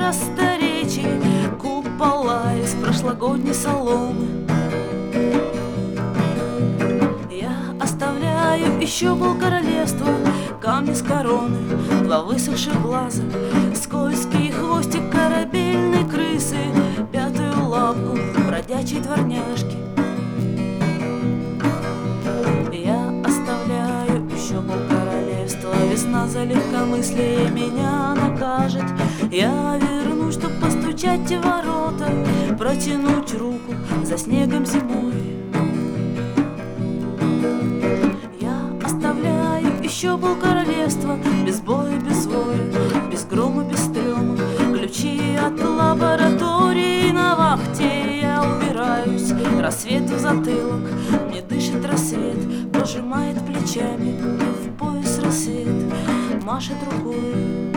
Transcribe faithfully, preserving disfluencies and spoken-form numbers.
просторечий, купола из прошлогодней соломы. Я оставляю еще полкоролевства, камни с короны, два высохших глаза, скользкий хвостик корабельной крысы, пятую лапку бродячей дворняжки. Я оставляю еще полкоролевства, весна за легкомыслие меня накажет. Я вернусь, чтоб постучать в ворота, протянуть руку за снегом зимой. Еще полкоролевства, без боя, без воя, без грома, без стрёма, ключи от лаборатории на вахте. Я убираюсь, рассвет в затылок, мне дышит рассвет, пожимает плечами, в пояс рассвет, машет рукой.